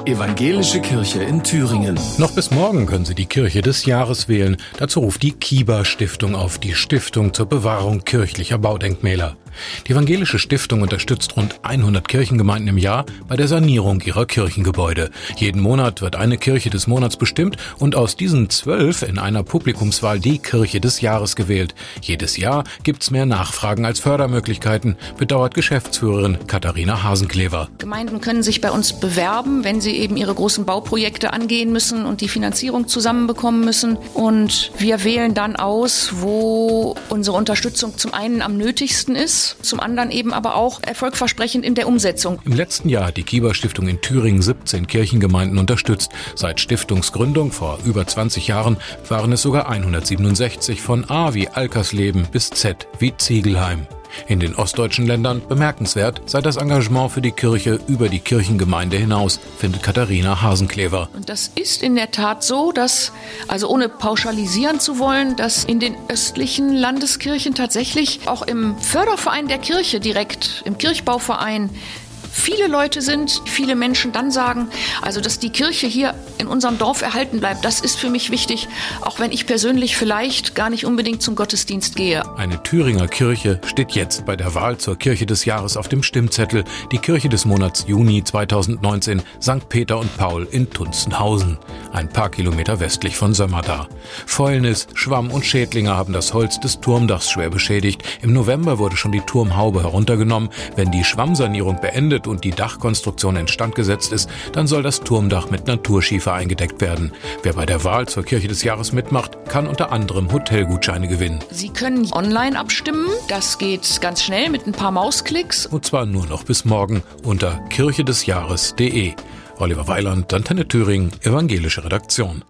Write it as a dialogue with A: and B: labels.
A: Evangelische Kirche in Thüringen.
B: Noch bis morgen können Sie die Kirche des Jahres wählen. Dazu ruft die KIBA-Stiftung auf, die Stiftung zur Bewahrung kirchlicher Baudenkmäler. Die Evangelische Stiftung unterstützt rund 100 Kirchengemeinden im Jahr bei der Sanierung ihrer Kirchengebäude. Jeden Monat wird eine Kirche des Monats bestimmt und aus diesen 12 in einer Publikumswahl die Kirche des Jahres gewählt. Jedes Jahr gibt's mehr Nachfragen als Fördermöglichkeiten, bedauert Geschäftsführerin Katharina Hasenklever.
C: Gemeinden können sich bei uns bewerben, wenn sie eben ihre großen Bauprojekte angehen müssen und die Finanzierung zusammenbekommen müssen. Und wir wählen dann aus, wo unsere Unterstützung zum einen am nötigsten ist, zum anderen eben aber auch erfolgversprechend in der Umsetzung.
B: Im letzten Jahr hat die KIBA-Stiftung in Thüringen 17 Kirchengemeinden unterstützt. Seit Stiftungsgründung vor über 20 Jahren waren es sogar 167, von A wie Alkersleben bis Z wie Ziegelheim. In den ostdeutschen Ländern bemerkenswert sei das Engagement für die Kirche über die Kirchengemeinde hinaus, findet Katharina Hasenklever.
C: Und das ist in der Tat so, dass, also ohne pauschalisieren zu wollen, dass in den östlichen Landeskirchen tatsächlich auch im Förderverein der Kirche direkt, im Kirchbauverein, viele Leute sind, viele Menschen dann sagen, also dass die Kirche hier in unserem Dorf erhalten bleibt, das ist für mich wichtig, auch wenn ich persönlich vielleicht gar nicht unbedingt zum Gottesdienst gehe.
B: Eine Thüringer Kirche steht jetzt bei der Wahl zur Kirche des Jahres auf dem Stimmzettel. Die Kirche des Monats Juni 2019, St. Peter und Paul in Tunstenhausen, ein paar Kilometer westlich von Sömmerda. Fäulnis, Schwamm und Schädlinge haben das Holz des Turmdachs schwer beschädigt. Im November wurde schon die Turmhaube heruntergenommen. Wenn die Schwammsanierung beendet und die Dachkonstruktion instand gesetzt ist, dann soll das Turmdach mit Naturschiefer eingedeckt werden. Wer bei der Wahl zur Kirche des Jahres mitmacht, kann unter anderem Hotelgutscheine gewinnen.
C: Sie können online abstimmen. Das geht ganz schnell mit ein paar Mausklicks.
B: Und zwar nur noch bis morgen unter kirchedesjahres.de. Oliver Weiland, Antenne Thüringen, Evangelische Redaktion.